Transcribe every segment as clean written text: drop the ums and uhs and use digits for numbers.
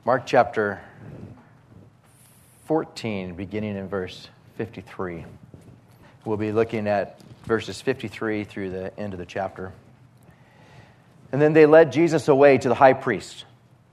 Mark chapter 14, beginning in verse 53. We'll be looking at verses 53 through the end of the chapter. And then they led Jesus away to the high priest.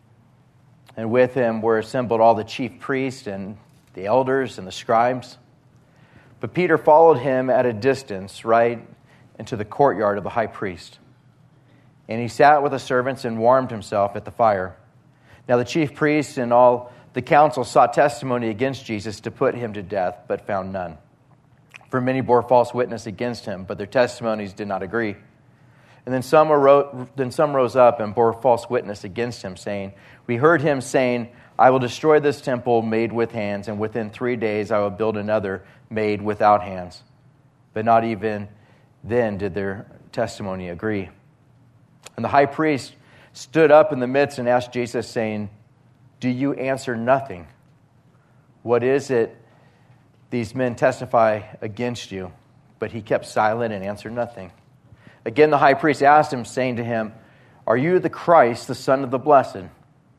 And with him were assembled all the chief priests and the elders and the scribes. But Peter followed him at a distance right into the courtyard of the high priest. And he sat with the servants and warmed himself at the fire. Now the chief priests and all the council sought testimony against Jesus to put him to death, but found none. For many bore false witness against him, but their testimonies did not agree. And then some rose up and bore false witness against him, saying, "We heard him saying, I will destroy this temple made with hands, and within 3 days I will build another made without hands." But not even then did their testimony agree. And the high priest stood up in the midst and asked Jesus, saying, "Do you answer nothing? What is it these men testify against you?" But he kept silent and answered nothing. Again the high priest asked him, saying to him, "Are you the Christ, the Son of the Blessed?" And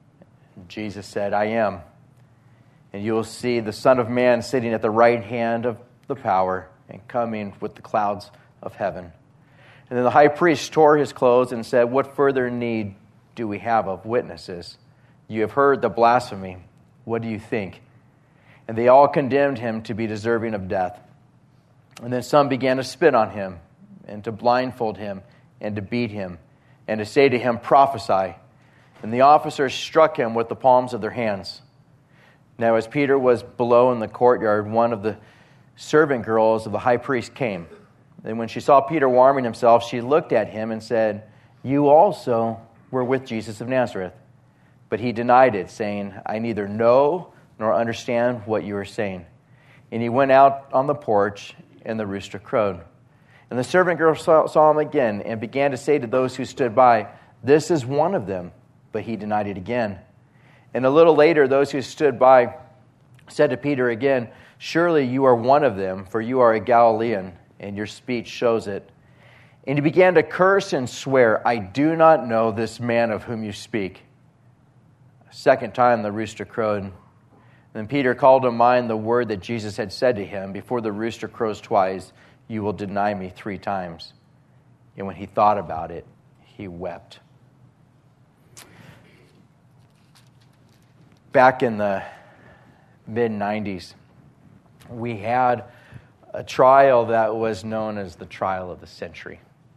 Jesus said, "I am. And you will see the Son of Man sitting at the right hand of the power and coming with the clouds of heaven." And then the high priest tore his clothes and said, "What further need do we have of witnesses? You have heard the blasphemy. What do you think?" And they all condemned him to be deserving of death. And then some began to spit on him, and to blindfold him, and to beat him, and to say to him, "Prophesy." And the officers struck him with the palms of their hands. Now as Peter was below in the courtyard, one of the servant girls of the high priest came. And when she saw Peter warming himself, she looked at him and said, "You also were with Jesus of Nazareth." But he denied it, saying, "I neither know nor understand what you are saying." And he went out on the porch, and the rooster crowed. And the servant girl saw him again, and began to say to those who stood by, "This is one of them." But he denied it again. And a little later, those who stood by said to Peter again, "Surely you are one of them, for you are a Galilean, and your speech shows it." And he began to curse and swear, "I do not know this man of whom you speak." A second time the rooster crowed. Then Peter called to mind the word that Jesus had said to him, "Before the rooster crows twice, you will deny me 3 times." And when he thought about it, he wept. Back in the mid-90s, we had a trial that was known as the trial of the century.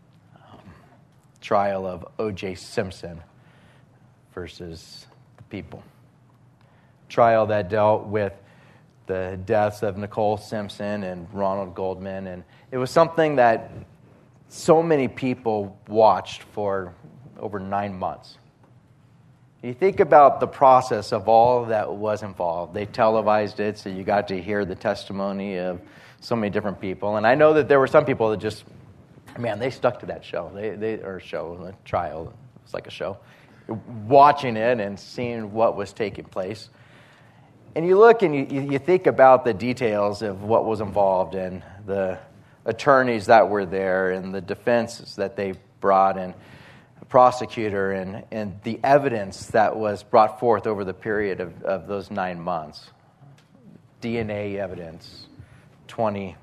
Trial of O.J. Simpson versus the people. Trial that dealt with the deaths of Nicole Simpson and Ronald Goldman. And it was something that so many people watched for over 9 months. You think about the process of all that was involved. They televised it, so you got to hear the testimony of so many different people. And I know that there were some people that just, man, they stuck to that show. The trial. It was like a show. Watching it and seeing what was taking place. And you look and you think about the details of what was involved and the attorneys that were there and the defenses that they brought and the prosecutor and the evidence that was brought forth over the period of those 9 months. DNA evidence, 20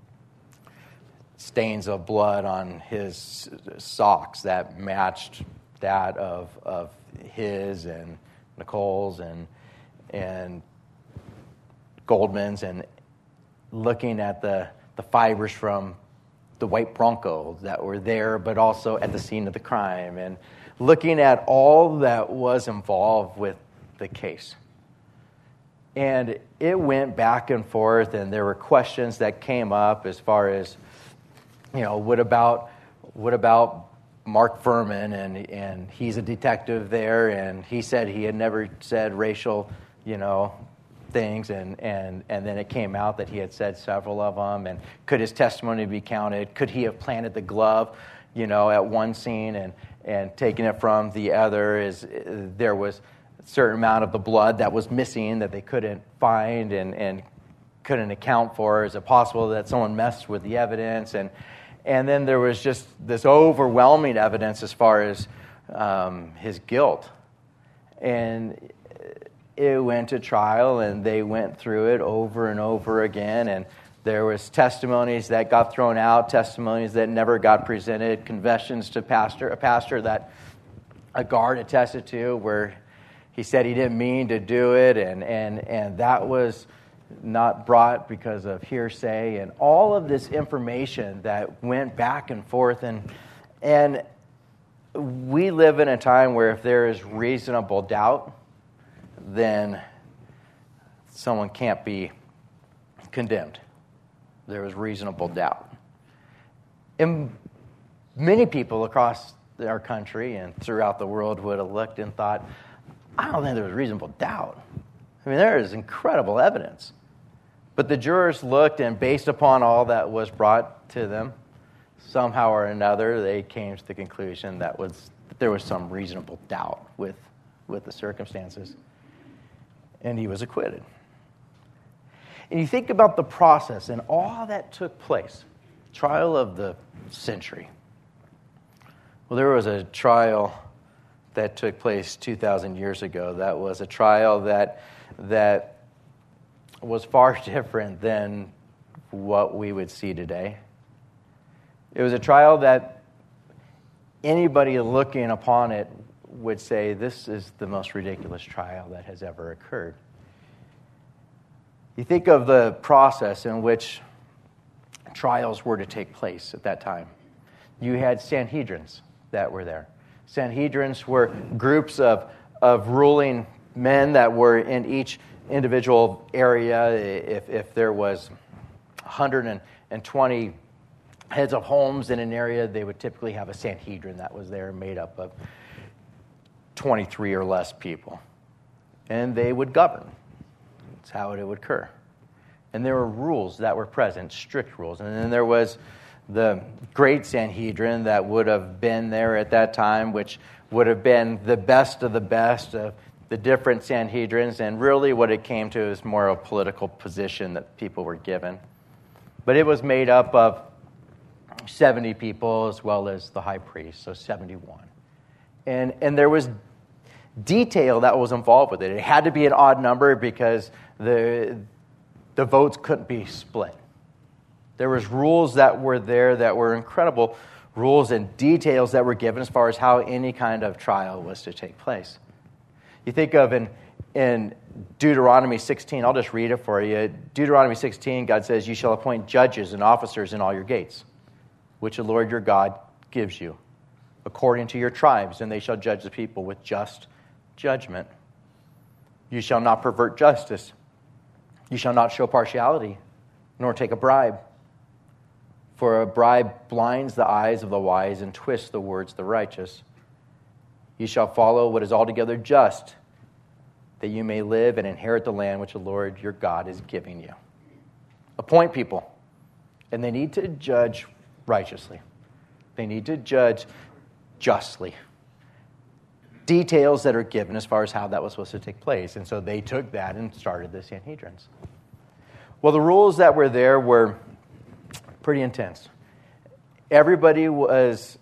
stains of blood on his socks that matched that of his and Nicole's and Goldman's, and looking at the fibers from the white Bronco that were there, but also at the scene of the crime, and looking at all that was involved with the case. And it went back and forth, and there were questions that came up as far as, what about Mark Furman, and he's a detective there, and he said he had never said racial, things, and then it came out that he had said several of them, and could his testimony be counted? Could he have planted the glove, at one scene and taken it from the other? There was a certain amount of the blood that was missing that they couldn't find and couldn't account for. Is it possible that someone messed with the evidence? And then there was just this overwhelming evidence as far as his guilt. And it went to trial, and they went through it over and over again, and there was testimonies that got thrown out, testimonies that never got presented, confessions to a pastor that a guard attested to where he said he didn't mean to do it, and that was not brought because of hearsay, and all of this information that went back and forth, and we live in a time where if there is reasonable doubt, then someone can't be condemned. There was reasonable doubt. And many people across our country and throughout the world would have looked and thought, I don't think there was reasonable doubt. I mean, there is incredible evidence. But the jurors looked, and based upon all that was brought to them, somehow or another, they came to the conclusion that there was some reasonable doubt with the circumstances. And he was acquitted. And you think about the process and all that took place, trial of the century. Well, there was a trial that took place 2,000 years ago. That was a trial that was far different than what we would see today. It was a trial that anybody looking upon it would say, this is the most ridiculous trial that has ever occurred. You think of the process in which trials were to take place at that time. You had Sanhedrins that were there. Sanhedrins were groups of ruling men that were in each individual area. If there was 120 heads of homes in an area, they would typically have a Sanhedrin that was there made up of 23 or less people. And they would govern. That's how it would occur. And there were rules that were present, strict rules. And then there was the great Sanhedrin that would have been there at that time, which would have been the best of the different Sanhedrins. And really what it came to is more of a political position that people were given. But it was made up of 70 people as well as the high priest, so 71. And there was detail that was involved with it. It had to be an odd number because the votes couldn't be split. There was rules that were there that were incredible rules and details that were given as far as how any kind of trial was to take place. You think of in Deuteronomy 16, I'll just read it for you. Deuteronomy 16, God says, "You shall appoint judges and officers in all your gates, which the Lord your God gives you, according to your tribes, and they shall judge the people with just judgment. You shall not pervert justice. You shall not show partiality, nor take a bribe. For a bribe blinds the eyes of the wise and twists the words of the righteous. You shall follow what is altogether just, that you may live and inherit the land which the Lord your God is giving you." Appoint people, and they need to judge righteously. They need to judge justly. Details that are given as far as how that was supposed to take place. And so they took that and started the Sanhedrins. Well, the rules that were there were pretty intense. Everybody was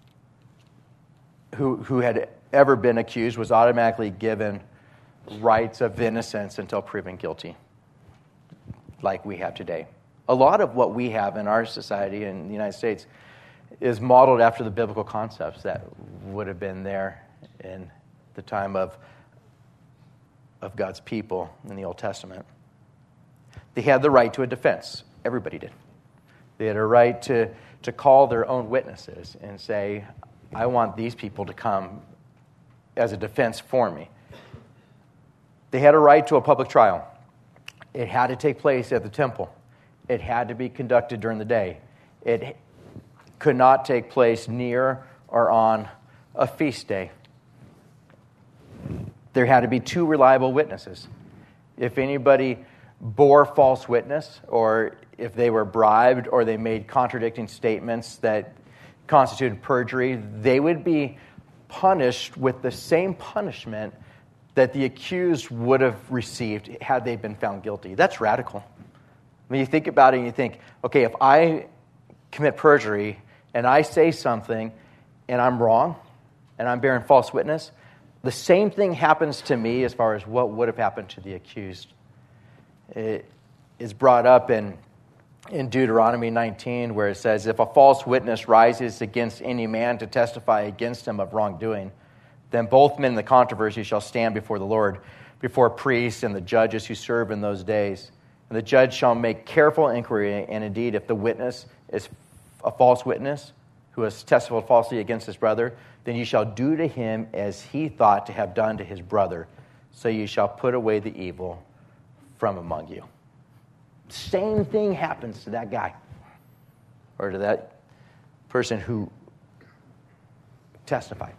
who had ever been accused was automatically given rights of innocence until proven guilty, like we have today. A lot of what we have in our society in the United States is modeled after the biblical concepts that would have been there in the time of God's people in the Old Testament. They had the right to a defense. Everybody did. They had a right to call their own witnesses and say, I want these people to come as a defense for me. They had a right to a public trial. It had to take place at the temple. It had to be conducted during the day. It could not take place near or on a feast day. There had to be 2 reliable witnesses. If anybody bore false witness, or if they were bribed, or they made contradicting statements that constituted perjury, they would be punished with the same punishment that the accused would have received had they been found guilty. That's radical. When you think about it and you think, okay, if I commit perjury and I say something and I'm wrong and I'm bearing false witness, the same thing happens to me as far as what would have happened to the accused. It is brought up in Deuteronomy 19, where it says, if a false witness rises against any man to testify against him of wrongdoing, then both men in the controversy shall stand before the Lord, before priests and the judges who serve in those days. And the judge shall make careful inquiry, and indeed, if the witness is a false witness who has testified falsely against his brother, then you shall do to him as he thought to have done to his brother. So you shall put away the evil from among you. Same thing happens to that guy or to that person who testified.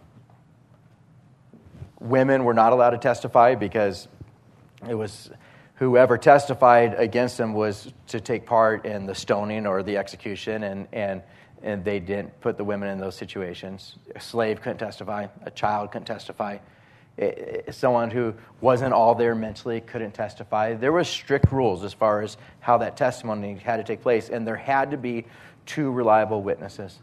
Women were not allowed to testify because it was whoever testified against them was to take part in the stoning or the execution, and they didn't put the women in those situations. A slave couldn't testify. A child couldn't testify. Someone who wasn't all there mentally couldn't testify. There were strict rules as far as how that testimony had to take place, and there had to be 2 reliable witnesses.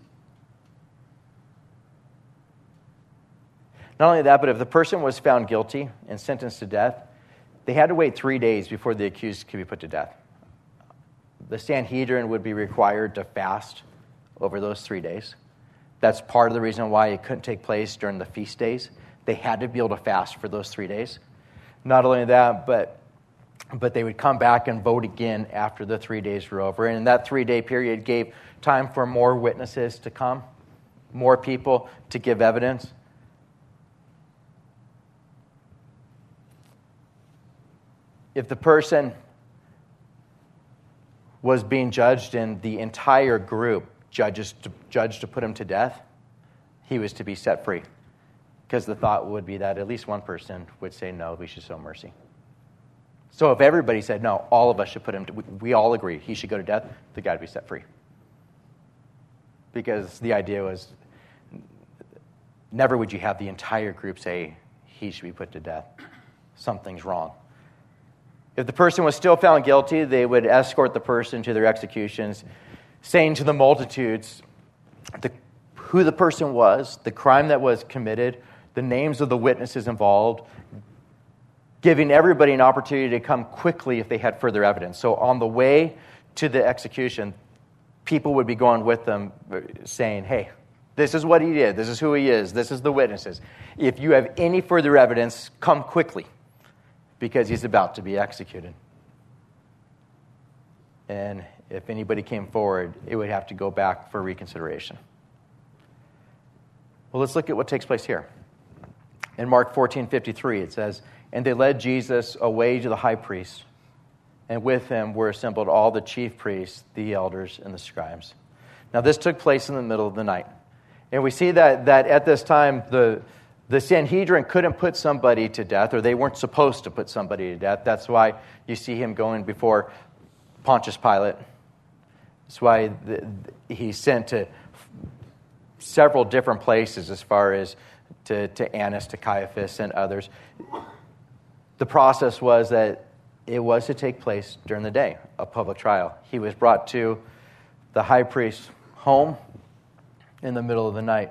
Not only that, but if the person was found guilty and sentenced to death, they had to wait 3 days before the accused could be put to death. The Sanhedrin would be required to fast over those 3 days. That's part of the reason why it couldn't take place during the feast days. They had to be able to fast for those 3 days. Not only that, but they would come back and vote again after the 3 days were over. And that 3-day period gave time for more witnesses to come, more people to give evidence. If the person was being judged and the entire group judged to put him to death, he was to be set free. Because the thought would be that at least one person would say, no, we should show mercy. So if everybody said, no, all of us should put him to, we all agree he should go to death, the guy would be set free. Because the idea was, never would you have the entire group say he should be put to death. Something's wrong. If the person was still found guilty, they would escort the person to their executions, saying to the multitudes who the person was, the crime that was committed, the names of the witnesses involved, giving everybody an opportunity to come quickly if they had further evidence. So on the way to the execution, people would be going with them saying, hey, this is what he did, this is who he is, this is the witnesses. If you have any further evidence, come quickly, because he's about to be executed. And if anybody came forward, it would have to go back for reconsideration. Well, let's look at what takes place here. In Mark 14:53, it says, and they led Jesus away to the high priest, and with him were assembled all the chief priests, the elders, and the scribes. Now, this took place in the middle of the night. And we see that at this time, the Sanhedrin couldn't put somebody to death, or they weren't supposed to put somebody to death. That's why you see him going before Pontius Pilate. That's why he's sent to several different places as far as to Annas, to Caiaphas, and others. The process was that it was to take place during the day, a public trial. He was brought to the high priest's home in the middle of the night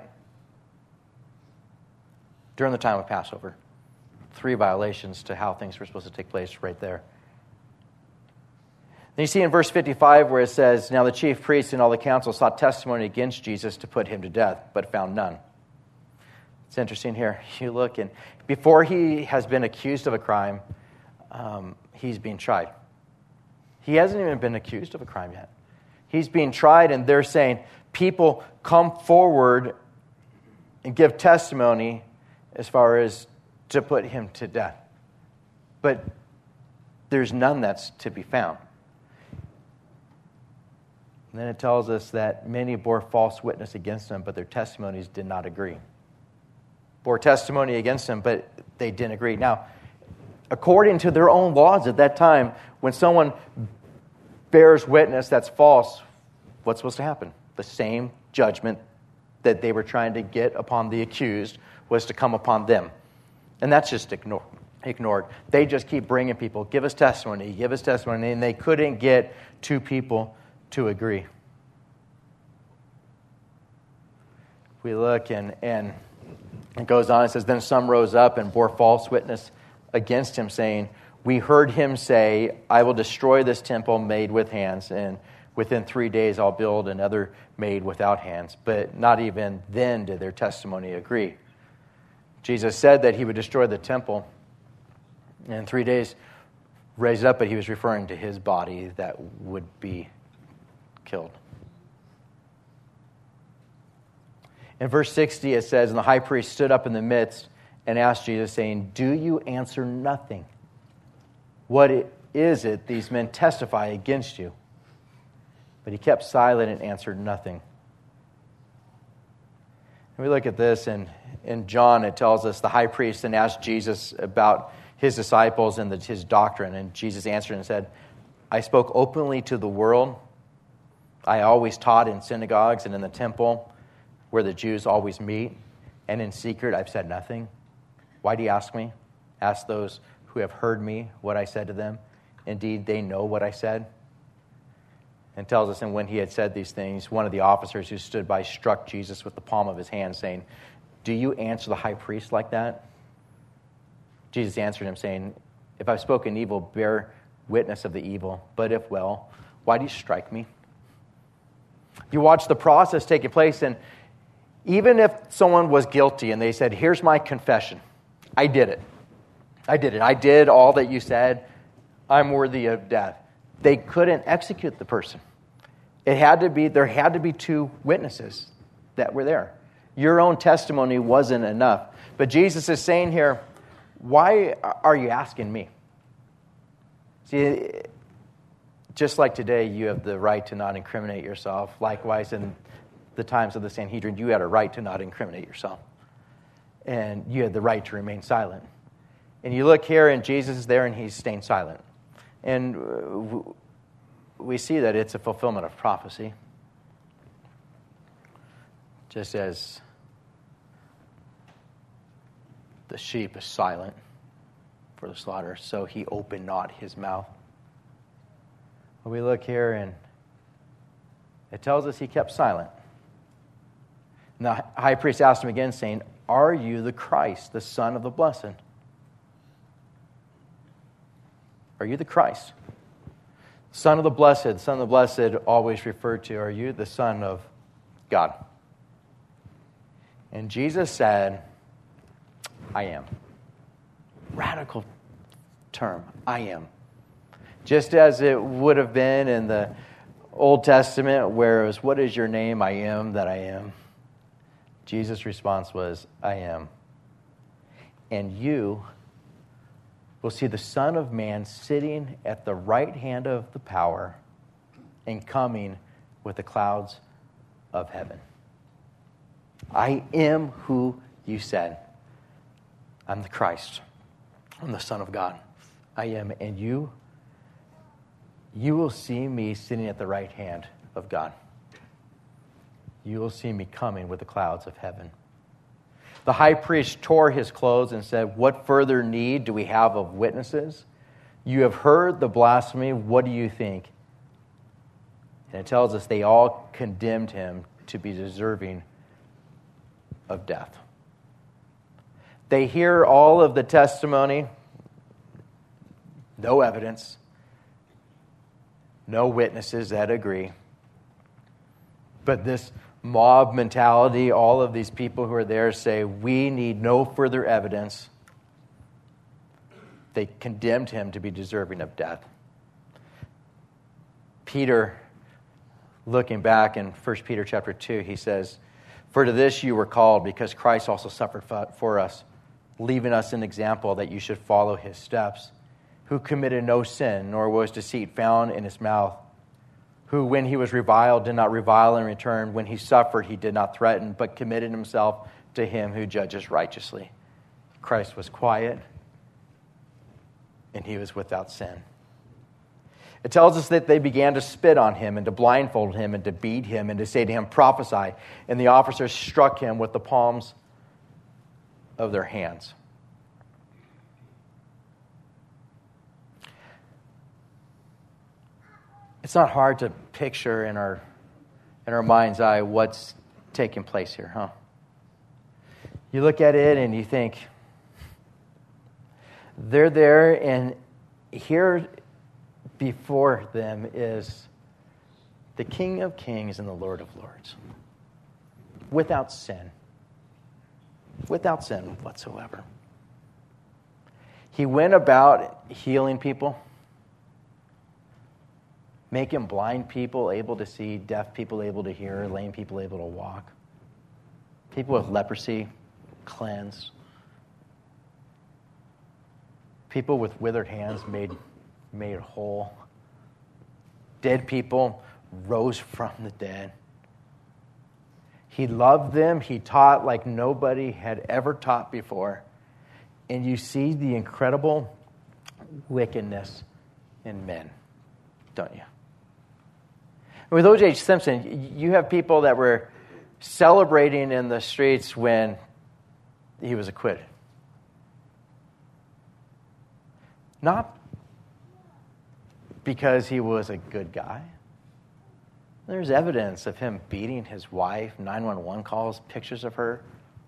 during the time of Passover. 3 violations to how things were supposed to take place right there. Then you see in verse 55 where it says, now the chief priests and all the council sought testimony against Jesus to put him to death, but found none. It's interesting here. You look, and before he has been accused of a crime, he's being tried. He hasn't even been accused of a crime yet. He's being tried, and they're saying, people come forward and give testimony as far as to put him to death. But there's none that's to be found. And then it tells us that many bore false witness against him, but their testimonies did not agree. Bore testimony against him, but they didn't agree. Now, according to their own laws at that time, when someone bears witness that's false, what's supposed to happen? The same judgment that they were trying to get upon the accused was to come upon them. And that's just ignored. They just keep bringing people, give us testimony, and they couldn't get 2 people to agree. We look and It goes on, it says, then some rose up and bore false witness against him, saying, we heard him say, I will destroy this temple made with hands, and within 3 days I'll build another made without hands. But not even then did their testimony agree. Jesus said that he would destroy the temple and in 3 days raise it up, but he was referring to his body that would be killed. In verse 60 it says, and the high priest stood up in the midst and asked Jesus, saying, do you answer nothing? What is it these men testify against you? But he kept silent and answered nothing. And we look at this, and in John it tells us the high priest then asked Jesus about his disciples and his doctrine. And Jesus answered and said, I spoke openly to the world. I always taught in synagogues and in the temple where the Jews always meet. And in secret I've said nothing. Why do you ask me? Ask those who have heard me what I said to them. Indeed, they know what I said. And tells us, and when he had said these things, one of the officers who stood by struck Jesus with the palm of his hand, saying, do you answer the high priest like that? Jesus answered him, saying, if I've spoken evil, bear witness of the evil. But if well, why do you strike me? You watch the process taking place, and even if someone was guilty and they said, here's my confession, I did it. I did all that you said. I'm worthy of death. They couldn't execute the person. There had to be two witnesses that were there. Your own testimony wasn't enough. But Jesus is saying here, why are you asking me? See, just like today, you have the right to not incriminate yourself. Likewise, in the times of the Sanhedrin, you had a right to not incriminate yourself. And you had the right to remain silent. And you look here, and Jesus is there, and he's staying silent. And we see that it's a fulfillment of prophecy. Just as the sheep is silent for the slaughter, so he opened not his mouth. We look here, and it tells us he kept silent. And the high priest asked him again, saying, are you the Christ, the Son of the Blessed? Are you the Christ? Son of the Blessed. Son of the Blessed always referred to, are you the Son of God? And Jesus said, I am. Radical term, I am. Just as it would have been in the Old Testament where it was, what is your name? I am that I am. Jesus' response was, I am. And you will see the Son of Man sitting at the right hand of the power and coming with the clouds of heaven. I am who you said. I'm the Christ. I'm the Son of God. I am. And you will see me sitting at the right hand of God. You will see me coming with the clouds of heaven. The high priest tore his clothes and said, what further need do we have of witnesses? You have heard the blasphemy. What do you think? And it tells us they all condemned him to be deserving of death. They hear all of the testimony, no evidence, no witnesses that agree. But this mob mentality, all of these people who are there say, we need no further evidence. They condemned him to be deserving of death. Peter, looking back in 1 Peter chapter 2, he says, for to this you were called, because Christ also suffered for us, leaving us an example that you should follow his steps, who committed no sin, nor was deceit found in his mouth, who, when he was reviled, did not revile in return. When he suffered, he did not threaten, but committed himself to him who judges righteously. Christ was quiet, and he was without sin. It tells us that they began to spit on him and to blindfold him and to beat him and to say to him, prophesy. And the officers struck him with the palms of their hands. It's not hard to picture in our mind's eye what's taking place here, huh? You look at it and you think, they're there, and here before them is the King of Kings and the Lord of Lords, without sin whatsoever. He went about healing people, making blind people able to see, deaf people able to hear, lame people able to walk, people with leprosy cleansed, people with withered hands made whole, dead people rose from the dead. He loved them. He taught like nobody had ever taught before. And you see the incredible wickedness in men, don't you? With O.J. Simpson, you have people that were celebrating in the streets when he was acquitted. Not because he was a good guy. There's evidence of him beating his wife, 911 calls, pictures of her.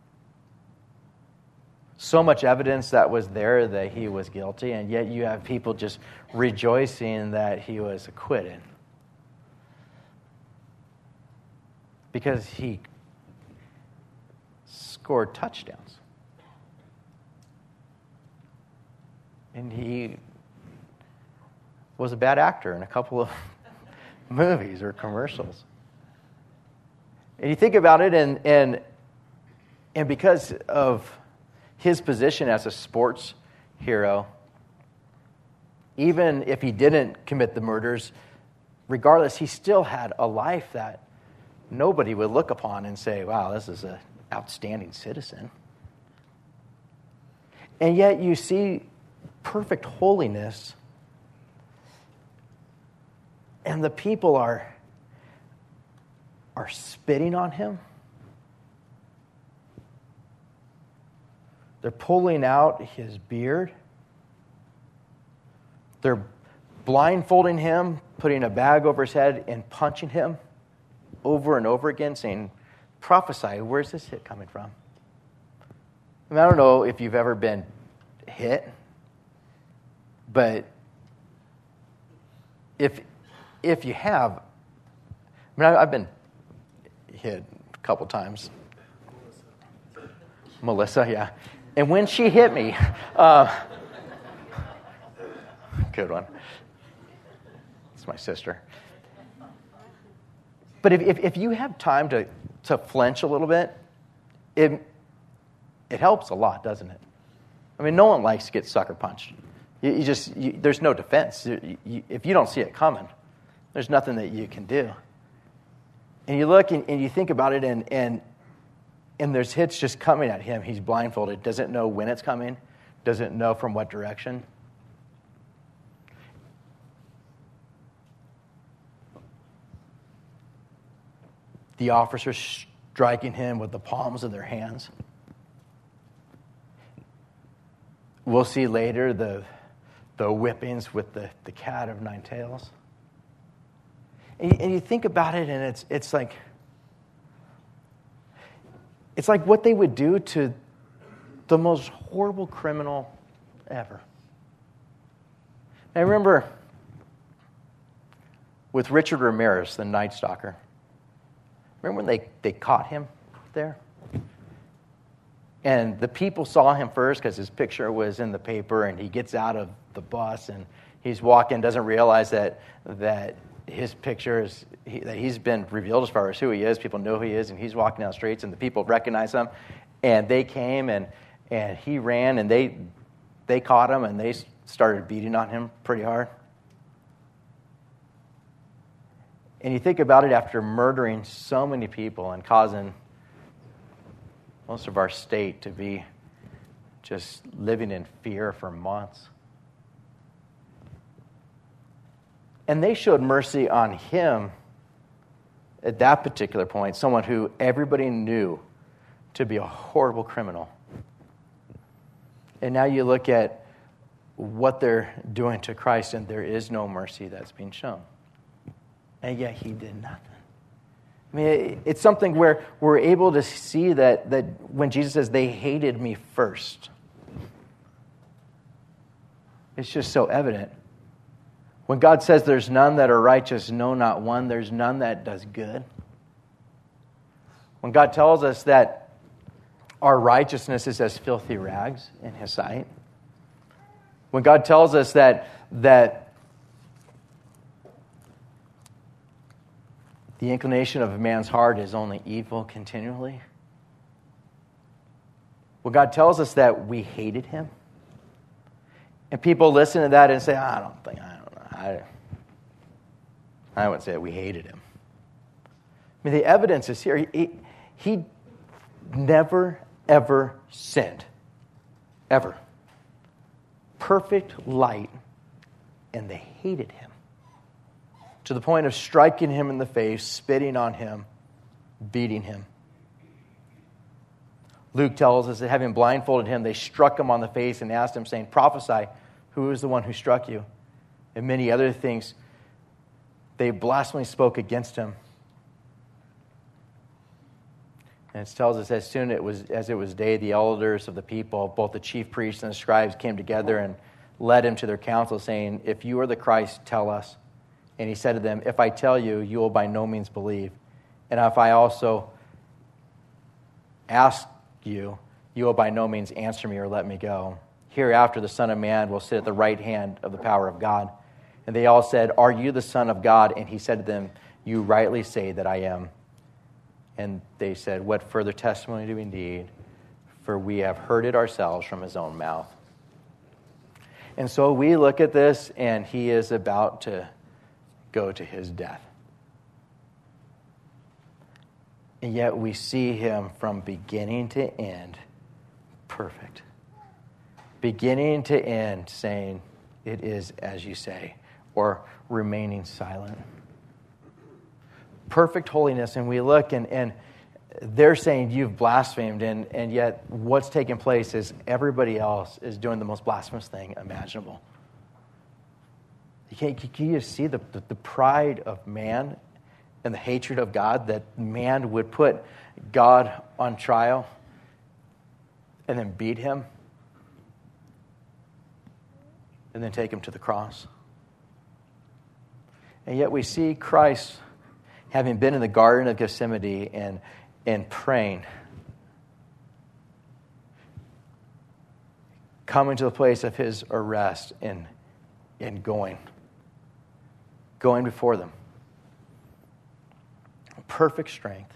So much evidence that was there that he was guilty, and yet you have people just rejoicing that he was acquitted. Because he scored touchdowns. And he was a bad actor in a couple of movies or commercials. And you think about it, and because of his position as a sports hero, even if he didn't commit the murders, regardless, he still had a life that nobody would look upon and say, wow, this is an outstanding citizen. And yet you see perfect holiness, and the people are spitting on him. They're pulling out his beard. They're blindfolding him, putting a bag over his head, and punching him over and over again, saying, prophesy, where's this hit coming from? I mean, I don't know if you've ever been hit, but if you have, I mean, I've been hit a couple times. Melissa, yeah. And when she hit me, good one. It's my sister. But if you have time to flinch a little bit, it helps a lot, doesn't it? I mean, no one likes to get sucker punched. There's no defense. If you don't see it coming, there's nothing that you can do. And you look and you think about it, and there's hits just coming at him. He's blindfolded, doesn't know when it's coming, doesn't know from what direction. The officers striking him with the palms of their hands. We'll see later the whippings with the cat of nine tails. And you think about it, and it's like what they would do to the most horrible criminal ever. I remember with Richard Ramirez, the Night Stalker. Remember when they caught him there? And the people saw him first because his picture was in the paper, and he gets out of the bus and he's walking, doesn't realize that his picture that he's been revealed as far as who he is. People know who he is, and he's walking down the streets, and the people recognize him. And they came, and he ran, and they caught him, and they started beating on him pretty hard. And you think about it, after murdering so many people and causing most of our state to be just living in fear for months. And they showed mercy on him at that particular point, someone who everybody knew to be a horrible criminal. And now you look at what they're doing to Christ, and there is no mercy that's being shown. And yet he did nothing. I mean, it's something where we're able to see that when Jesus says, they hated me first. It's just so evident. When God says there's none that are righteous, no, not one, there's none that does good. When God tells us that our righteousness is as filthy rags in His sight. When God tells us that the inclination of a man's heart is only evil continually. When God tells us that we hated Him. And people listen to that and say, I don't know. I wouldn't say that we hated Him. I mean, the evidence is here. He never, ever sinned. Ever. Perfect light. And they hated Him. To the point of striking Him in the face, spitting on Him, beating Him. Luke tells us that having blindfolded Him, they struck Him on the face and asked Him, saying, prophesy, who is the one who struck you? And many other things. They blasphemously spoke against Him. And it tells us as soon as it was day, the elders of the people, both the chief priests and the scribes, came together and led Him to their council, saying, if you are the Christ, tell us. And He said to them, if I tell you, you will by no means believe. And if I also ask you, you will by no means answer me or let me go. Hereafter the Son of Man will sit at the right hand of the power of God. And they all said, are you the Son of God? And He said to them, you rightly say that I am. And they said, what further testimony do we need? For we have heard it ourselves from His own mouth. And so we look at this, and He is about to go to His death. And yet we see Him from beginning to end perfect. Beginning to end saying, it is as you say, or remaining silent. Perfect holiness, and we look and they're saying you've blasphemed, and yet what's taking place is everybody else is doing the most blasphemous thing imaginable. Can you see the pride of man and the hatred of God, that man would put God on trial and then beat Him and then take Him to the cross? And yet we see Christ, having been in the Garden of Gethsemane and praying, coming to the place of His arrest and going before them. Perfect strength.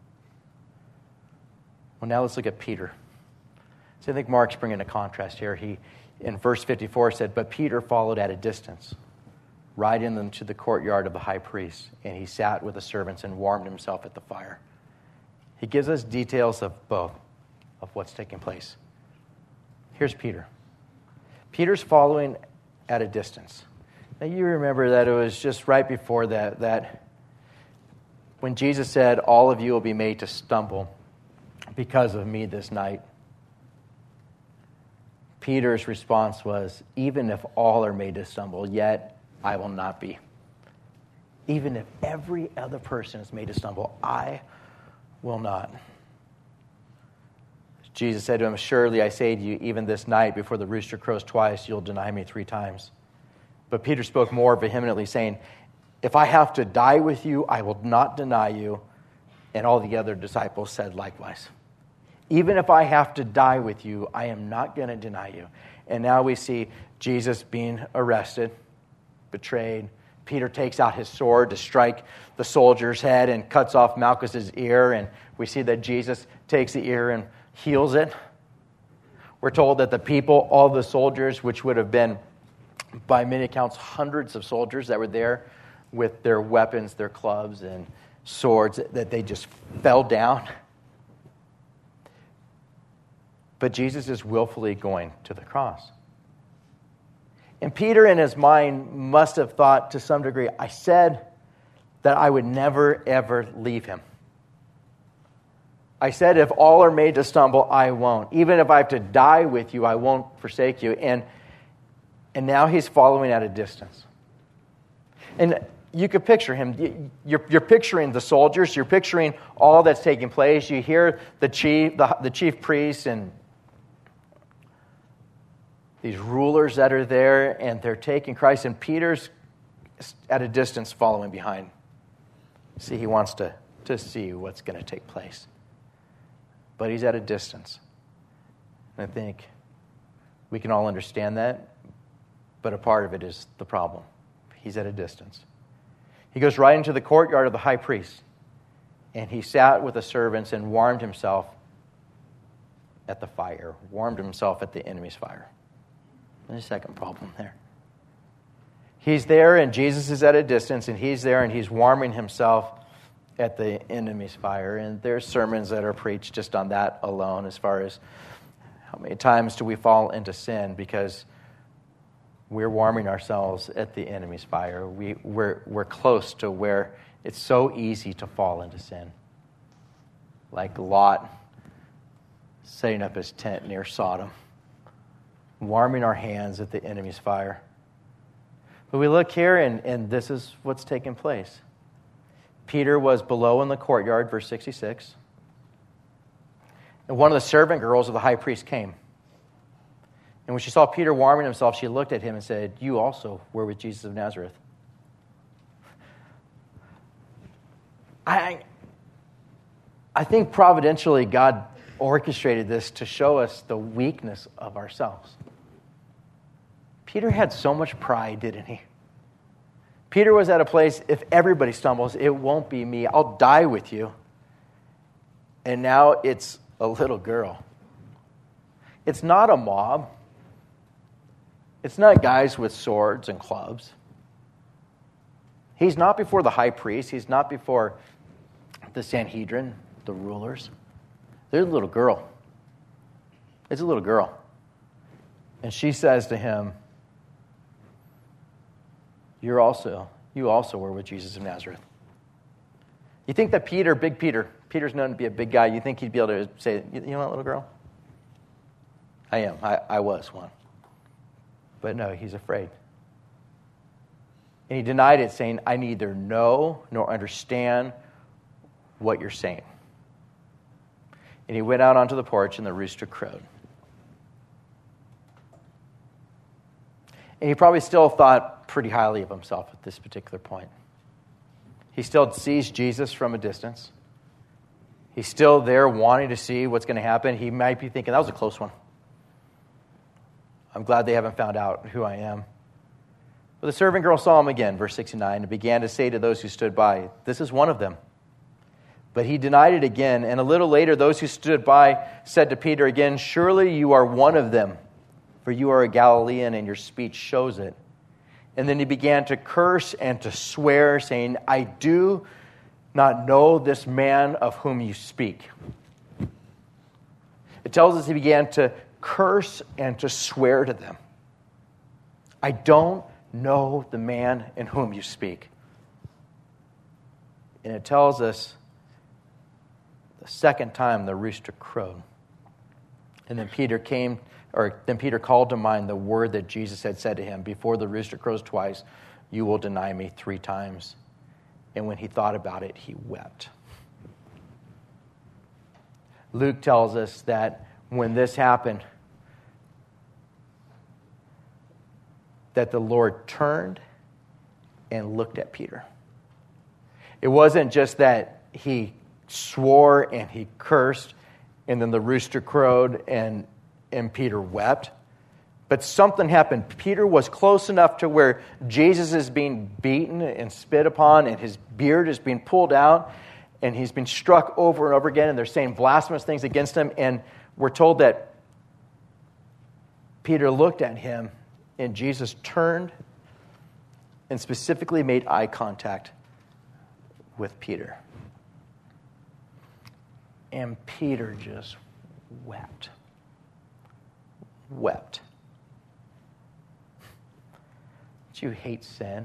Well, now let's look at Peter. So I think Mark's bringing a contrast here. He, in verse 54, said, but Peter followed at a distance, right in them to the courtyard of the high priest, and he sat with the servants and warmed himself at the fire. He gives us details of both, of what's taking place. Here's Peter. Peter's following at a distance. Now you remember that it was just right before that when Jesus said, all of you will be made to stumble because of me this night. Peter's response was, even if all are made to stumble, yet I will not be. Even if every other person is made to stumble, I will not. Jesus said to him, surely I say to you, even this night before the rooster crows twice, you'll deny me 3 times. But Peter spoke more vehemently, saying, if I have to die with you, I will not deny you. And all the other disciples said likewise. Even if I have to die with you, I am not going to deny you. And now we see Jesus being arrested, betrayed. Peter takes out his sword to strike the soldier's head and cuts off Malchus's ear. And we see that Jesus takes the ear and heals it. We're told that the people, all the soldiers, which would have been, by many accounts, hundreds of soldiers that were there with their weapons, their clubs and swords, that they just fell down. But Jesus is willfully going to the cross. And Peter, in his mind, must have thought to some degree, I said that I would never, ever leave him. I said, if all are made to stumble, I won't. Even if I have to die with you, I won't forsake you. And now he's following at a distance. And you could picture him. You're picturing the soldiers. You're picturing all that's taking place. You hear the chief priests and these rulers that are there, and they're taking Christ, and Peter's at a distance following behind. See, he wants to see what's going to take place. But he's at a distance. And I think we can all understand that, but a part of it is the problem. He's at a distance. He goes right into the courtyard of the high priest, and he sat with the servants and warmed himself at the fire, warmed himself at the enemy's fire. There's a second problem there. He's there, and Jesus is at a distance, and he's there, and he's warming himself at the enemy's fire. And there's sermons that are preached just on that alone, as far as how many times do we fall into sin because we're warming ourselves at the enemy's fire. We're close to where it's so easy to fall into sin. Like Lot setting up his tent near Sodom, warming our hands at the enemy's fire. But we look here, and this is what's taking place. Peter was below in the courtyard, verse 66. And one of the servant girls of the high priest came. And when she saw Peter warming himself, she looked at him and said, "You also were with Jesus of Nazareth." I think providentially God orchestrated this to show us the weakness of ourselves. Peter had so much pride, didn't he? Peter was at a place, if everybody stumbles, it won't be me. I'll die with you. And now it's a little girl. It's not a mob. It's not guys with swords and clubs. He's not before the high priest. He's not before the Sanhedrin, the rulers. There's a little girl. It's a little girl. And she says to him, you also were with Jesus of Nazareth. You think that Peter's known to be a big guy, you think he'd be able to say, you know what, little girl? I am. I was one. But no, he's afraid. And he denied it, saying, I neither know nor understand what you're saying. And he went out onto the porch, and the rooster crowed. And he probably still thought pretty highly of himself at this particular point. He still sees Jesus from a distance. He's still there wanting to see what's going to happen. He might be thinking, that was a close one. I'm glad they haven't found out who I am. But the servant girl saw him again, verse 69, and began to say to those who stood by, this is one of them. But he denied it again. And a little later, those who stood by said to Peter again, surely you are one of them, for you are a Galilean and your speech shows it. And then he began to curse and to swear, saying, I do not know this man of whom you speak. It tells us he began to curse and to swear to them. I don't know the man in whom you speak. And it tells us the second time the rooster crowed. And then Peter called to mind the word that Jesus had said to him, before the rooster crows twice, you will deny me 3 times. And when he thought about it, he wept. Luke tells us that when this happened, that the Lord turned and looked at Peter. It wasn't just that he swore and he cursed and then the rooster crowed and Peter wept. But something happened. Peter was close enough to where Jesus is being beaten and spit upon and his beard is being pulled out and he's been struck over and over again and they're saying blasphemous things against him. And we're told that Peter looked at him and Jesus turned and specifically made eye contact with Peter. And Peter just wept. Do you hate sin?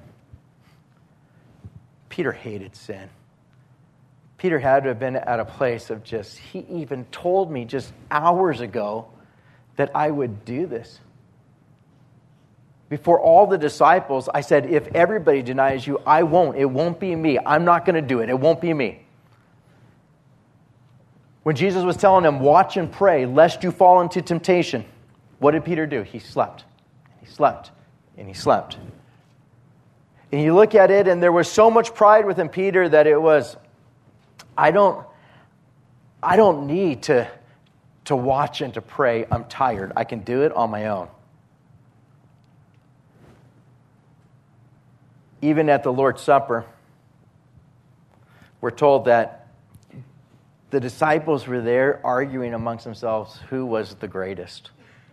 Peter hated sin. Peter had to have been at a place of just, he even told me just hours ago that I would do this. before all the disciples, I said, if everybody denies you, I won't. It won't be me. I'm not going to do it. It won't be me. When Jesus was telling them, watch and pray, lest you fall into temptation, what did Peter do? He slept. He slept. And he slept. And you look at it, and there was so much pride within Peter that it was, I don't need to watch and to pray. I'm tired. I can do it on my own. Even at the Lord's Supper, we're told that the disciples were there arguing amongst themselves who was the greatest.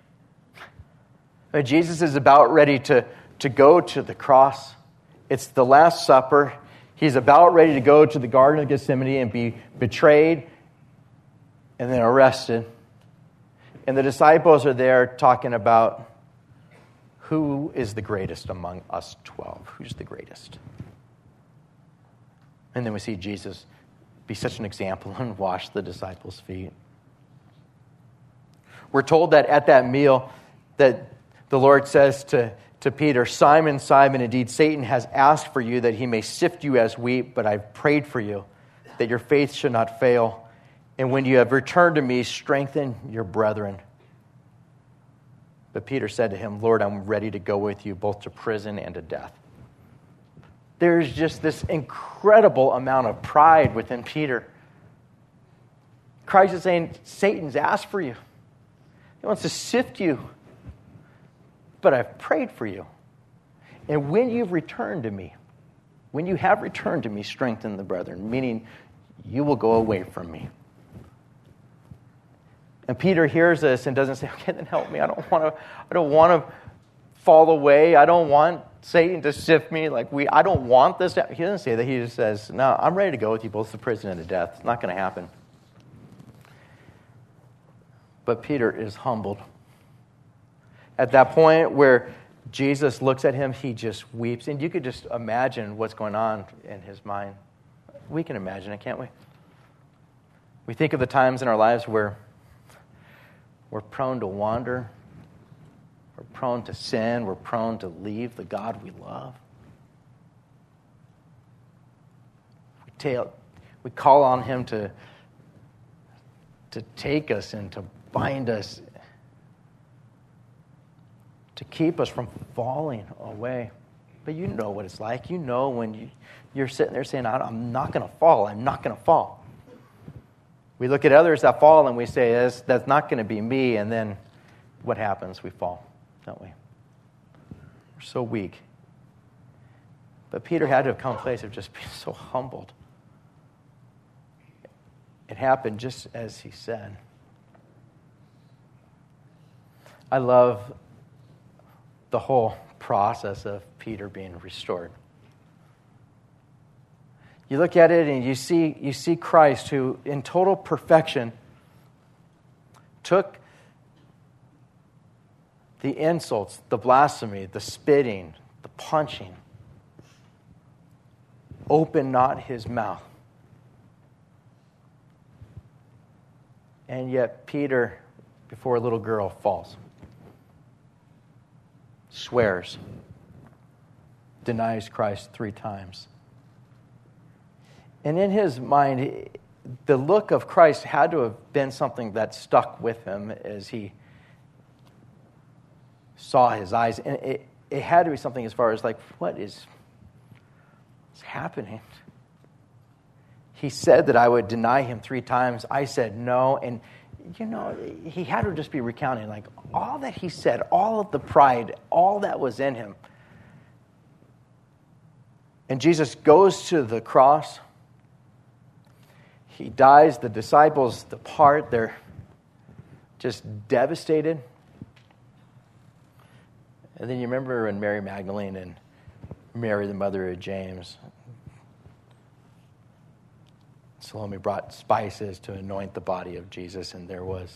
Jesus is about ready to go to the cross. It's the Last Supper. He's about ready to go to the Garden of Gethsemane and be betrayed and then arrested. And the disciples are there talking about who is the greatest among us 12? Who's the greatest? And then we see Jesus be such an example and wash the disciples' feet. We're told that at that meal that the Lord says to Peter, Simon, Simon, indeed Satan has asked for you that he may sift you as wheat, but I've prayed for you that your faith should not fail. And when you have returned to me, strengthen your brethren. But Peter said to him, Lord, I'm ready to go with you both to prison and to death. There's just this incredible amount of pride within Peter. Christ is saying, Satan's asked for you. He wants to sift you. But I've prayed for you. And when you've returned to me, when you have returned to me, strengthen the brethren, meaning you will go away from me. And Peter hears this and doesn't say, okay, then help me. I don't want to fall away. I don't want Satan to sift me. I don't want this. He doesn't say that. He just says, no, I'm ready to go with you both to prison and to death. It's not going to happen. But Peter is humbled. At that point where Jesus looks at him, he just weeps. And you could just imagine what's going on in his mind. We can imagine it, can't we? We think of the times in our lives where we're prone to wander. We're prone to sin. We're prone to leave the God we love. We call on him to take us and to bind us, to keep us from falling away. But you know what it's like. You know when you're sitting there saying, I'm not going to fall. I'm not going to fall. We look at others that fall and we say, that's not going to be me. And then what happens? We fall, don't we? We're so weak. But Peter had to have come to a place of just being so humbled. It happened just as he said. I love the whole process of Peter being restored. You look at it and you see Christ, who in total perfection took the insults, the blasphemy, the spitting, the punching, opened not his mouth. And yet Peter, before a little girl, falls, swears, denies Christ 3 times. And in his mind, the look of Christ had to have been something that stuck with him as he saw his eyes. And it had to be something as far as what's happening? He said that I would deny him 3 times. I said no. And, he had to just be recounting all that he said, all of the pride, all that was in him. And Jesus goes to the cross. He dies. The disciples depart. They're just devastated. And then you remember when Mary Magdalene and Mary, the mother of James, Salome brought spices to anoint the body of Jesus, and there was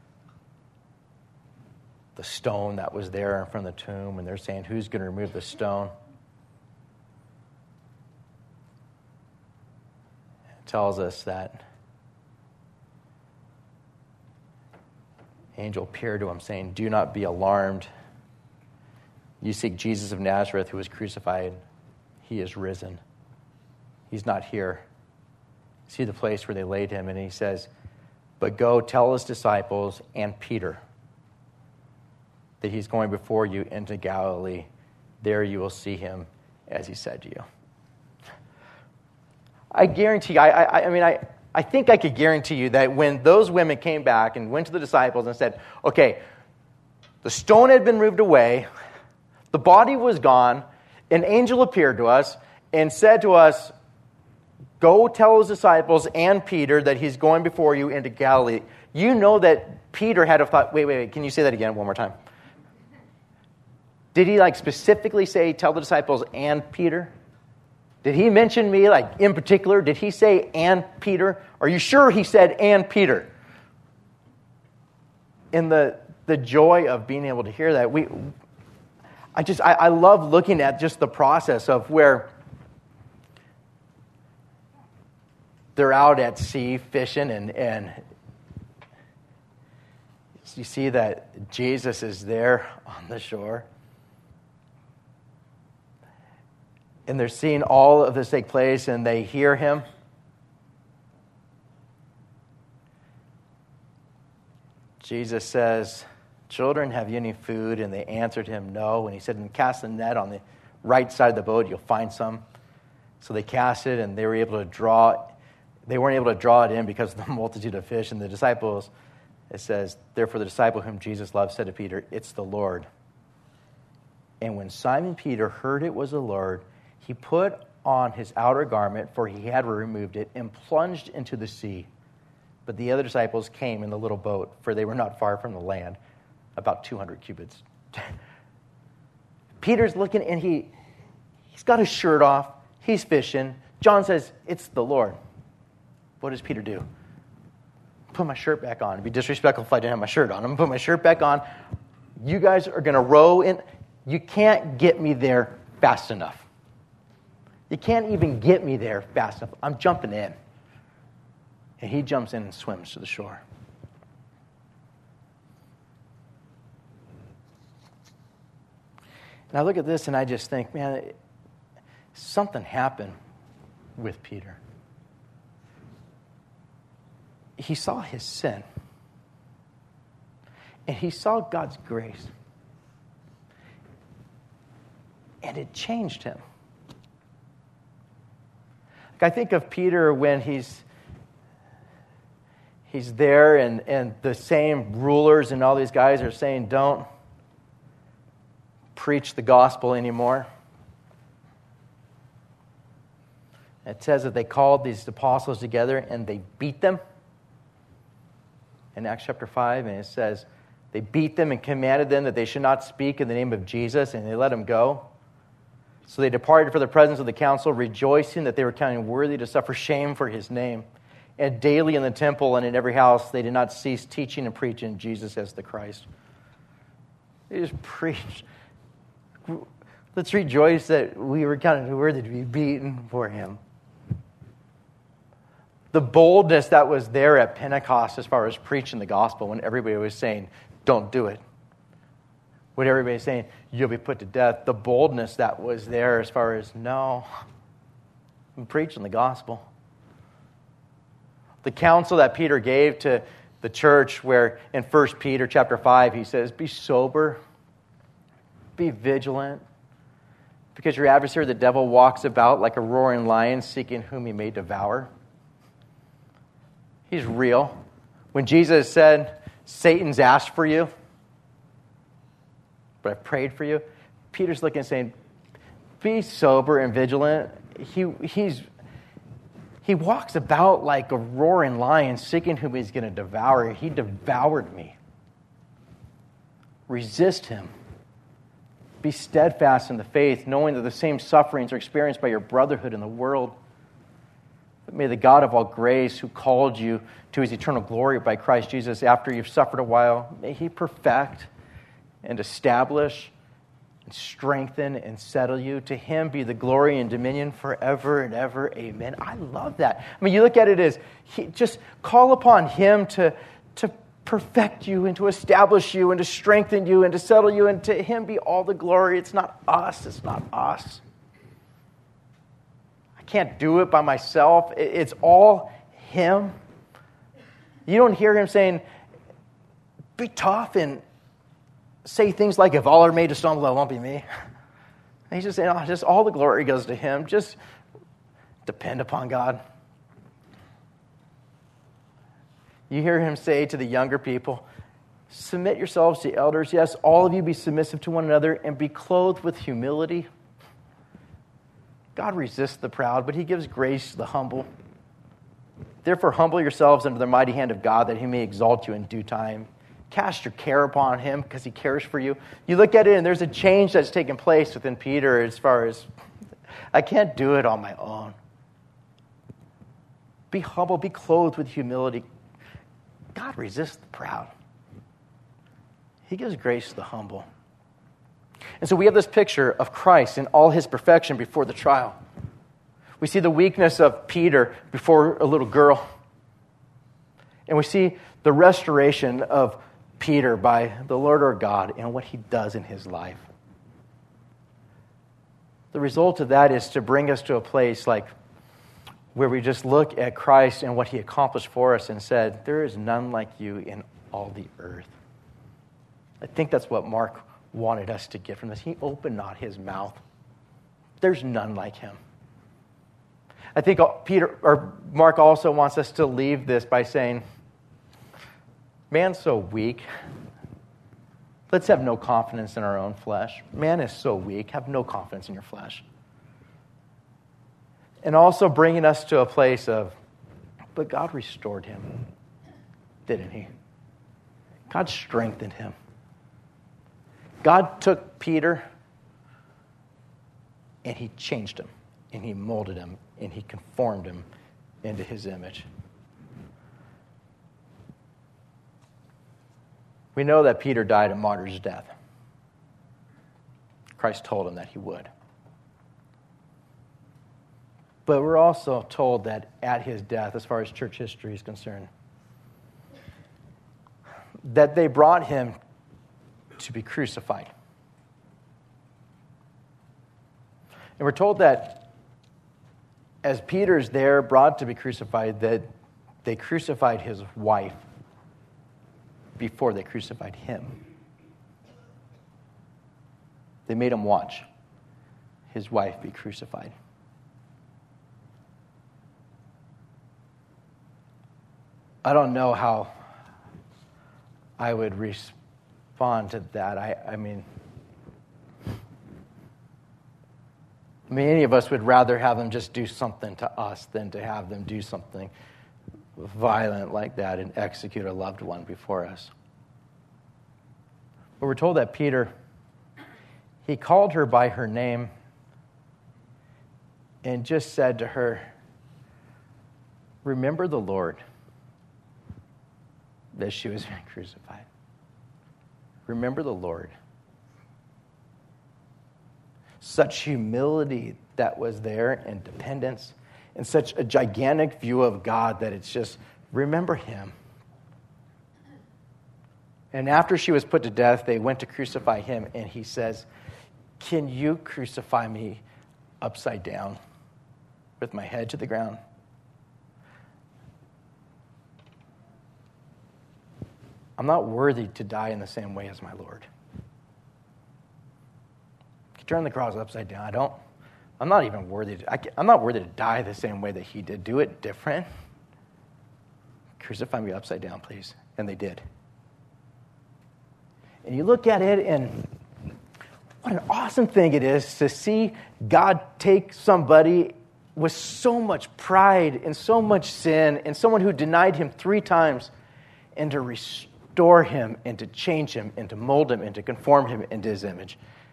the stone that was there in front of the tomb, and they're saying, who's going to remove the stone? It tells us that angel appeared to him saying, do not be alarmed. You seek Jesus of Nazareth who was crucified. He is risen. He's not here. See the place where they laid him. And he says, but go tell his disciples and Peter that he's going before you into Galilee. There you will see him as he said to you. I guarantee you, I think I could guarantee you that when those women came back and went to the disciples and said, okay, the stone had been moved away, the body was gone, an angel appeared to us and said to us, go tell his disciples and Peter that he's going before you into Galilee. You know that Peter had a thought, wait, can you say that again one more time? Did he specifically say, tell the disciples and Peter? Did he mention me in particular? Did he say and Peter? Are you sure he said and Peter? In the joy of being able to hear that, I love looking at just the process of where they're out at sea fishing and you see that Jesus is there on the shore. And they're seeing all of this take place and they hear him. Jesus says, children, have you any food? And they answered him, no. And he said, and cast the net on the right side of the boat, you'll find some. So they cast it and they weren't able to draw it in because of the multitude of fish. And the disciples, it says, therefore the disciple whom Jesus loved said to Peter, it's the Lord. And when Simon Peter heard it was the Lord, he put on his outer garment, for he had removed it, and plunged into the sea. But the other disciples came in the little boat, for they were not far from the land, about 200 cubits. Peter's looking, and he's got his shirt off. He's fishing. John says, it's the Lord. What does Peter do? Put my shirt back on. It'd be disrespectful if I didn't have my shirt on. I'm going to put my shirt back on. You guys are going to row in. You can't get me there fast enough. You can't even get me there fast enough. I'm jumping in. And he jumps in and swims to the shore. And I look at this and I just think, man, something happened with Peter. He saw his sin. And he saw God's grace. And it changed him. I think of Peter when he's there and the same rulers and all these guys are saying, don't preach the gospel anymore. It says that they called these apostles together and they beat them. In Acts chapter 5, and it says, they beat them and commanded them that they should not speak in the name of Jesus, and they let them go. So they departed from the presence of the council, rejoicing that they were counted worthy to suffer shame for his name. And daily in the temple and in every house, they did not cease teaching and preaching Jesus as the Christ. They just preached. Let's rejoice that we were counted worthy to be beaten for him. The boldness that was there at Pentecost as far as preaching the gospel when everybody was saying, don't do it. When everybody's saying, you'll be put to death. The boldness that was there as far as, no, I'm preaching the gospel. The counsel that Peter gave to the church where in 1 Peter chapter 5, he says, be sober, be vigilant, because your adversary, the devil, walks about like a roaring lion seeking whom he may devour. He's real. When Jesus said, Satan's asked for you, but I've prayed for you, Peter's looking and saying, be sober and vigilant. He walks about like a roaring lion, seeking whom he's going to devour. He devoured me. Resist him. Be steadfast in the faith, knowing that the same sufferings are experienced by your brotherhood in the world. But may the God of all grace, who called you to his eternal glory by Christ Jesus, after you've suffered a while, may he perfect and establish and strengthen and settle you. To him be the glory and dominion forever and ever. Amen. I love that. I mean, you look at it as just call upon him to perfect you and to establish you and to strengthen you and to settle you, and to him be all the glory. It's not us. It's not us. I can't do it by myself. It's all him. You don't hear him saying, be tough and say things like, if all are made to stumble, it won't be me. And he's just saying, just all the glory goes to him. Just depend upon God. You hear him say to the younger people, submit yourselves to elders. Yes, all of you be submissive to one another and be clothed with humility. God resists the proud, but he gives grace to the humble. Therefore, humble yourselves under the mighty hand of God, that he may exalt you in due time. Cast your care upon him because he cares for you. You look at it, and there's a change that's taken place within Peter as far as, I can't do it on my own. Be humble, be clothed with humility. God resists the proud. He gives grace to the humble. And so we have this picture of Christ in all his perfection before the trial. We see the weakness of Peter before a little girl. And we see the restoration of Peter by the Lord our God and what he does in his life. The result of that is to bring us to a place like where we just look at Christ and what he accomplished for us and said, there is none like you in all the earth. I think that's what Mark wanted us to get from this. He opened not his mouth. There's none like him. I think Mark also wants us to leave this by saying, man's so weak. Let's have no confidence in our own flesh. Man is so weak. Have no confidence in your flesh. And also bringing us to a place of, but God restored him, didn't he? God strengthened him. God took Peter and he changed him, and he molded him, and he conformed him into his image. We know that Peter died a martyr's death. Christ told him that he would. But we're also told that at his death, as far as church history is concerned, that they brought him to be crucified. And we're told that as Peter's there brought to be crucified, that they crucified his wife before they crucified him. They made him watch his wife be crucified. I don't know how I would respond to that. I mean, any of us would rather have them just do something to us than to have them do something violent like that and execute a loved one before us. But we're told that Peter, he called her by her name and just said to her, remember the Lord, as she was being crucified. Remember the Lord. Such humility that was there and dependence and such a gigantic view of God that it's just, remember him. And after she was put to death, they went to crucify him, and he says, can you crucify me upside down with my head to the ground? I'm not worthy to die in the same way as my Lord. Turn the cross upside down. I'm not even worthy. I'm not worthy to die the same way that he did. Do it different. Crucify me upside down, please. And they did. And you look at it, and what an awesome thing it is to see God take somebody with so much pride and so much sin and someone who denied him 3 times and to restore him and to change him and to mold him and to conform him into his image.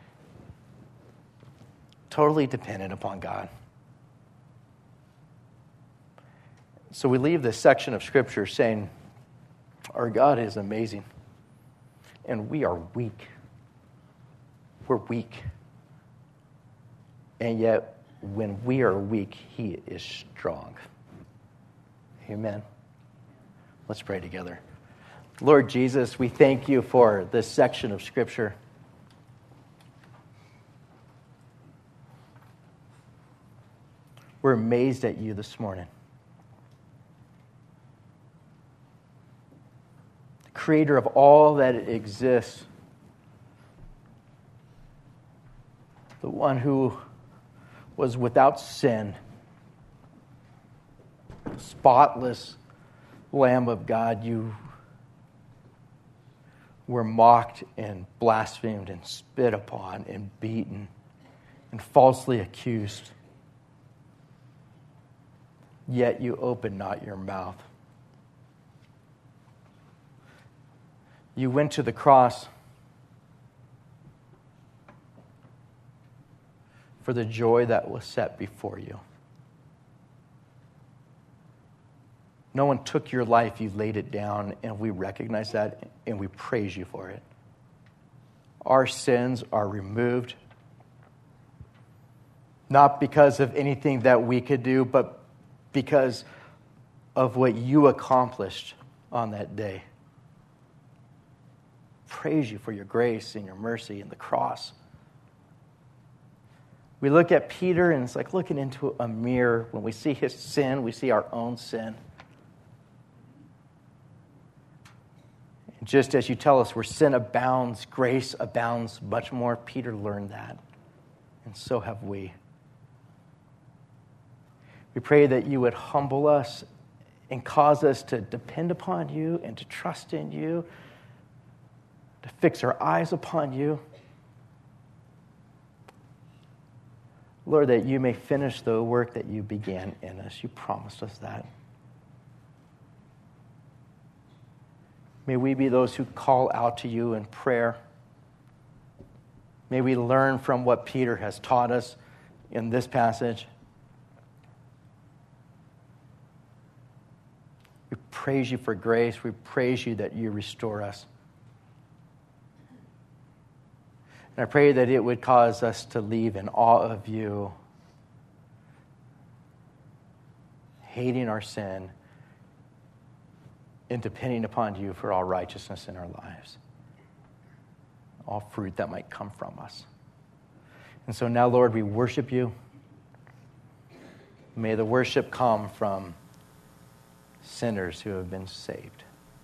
Totally dependent upon God. So we leave this section of Scripture saying, our God is amazing, and we are weak. We're weak. And yet, when we are weak, he is strong. Amen. Let's pray together. Lord Jesus, we thank you for this section of Scripture. We're amazed at you this morning. The creator of all that exists. The one who was without sin. Spotless Lamb of God, you were mocked and blasphemed and spit upon and beaten and falsely accused. Yet you opened not your mouth. You went to the cross for the joy that was set before you. No one took your life, you laid it down, and we recognize that, and we praise you for it. Our sins are removed, not because of anything that we could do, but because of what you accomplished on that day. Praise you for your grace and your mercy and the cross. We look at Peter, and it's like looking into a mirror. When we see his sin, we see our own sin. Just as you tell us where sin abounds, grace abounds much more. Peter learned that, and so have we. We pray that you would humble us and cause us to depend upon you and to trust in you, to fix our eyes upon you. Lord, that you may finish the work that you began in us. You promised us that. May we be those who call out to you in prayer. May we learn from what Peter has taught us in this passage. We praise you for grace. We praise you that you restore us. And I pray that it would cause us to leave in awe of you, hating our sin, and depending upon you for all righteousness in our lives, all fruit that might come from us. And so now, Lord, we worship you. May the worship come from sinners who have been saved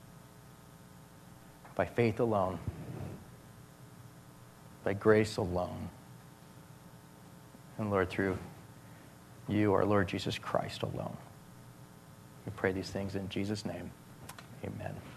by faith alone, by grace alone, and Lord, through you, our Lord Jesus Christ alone. We pray these things in Jesus' name. Amen.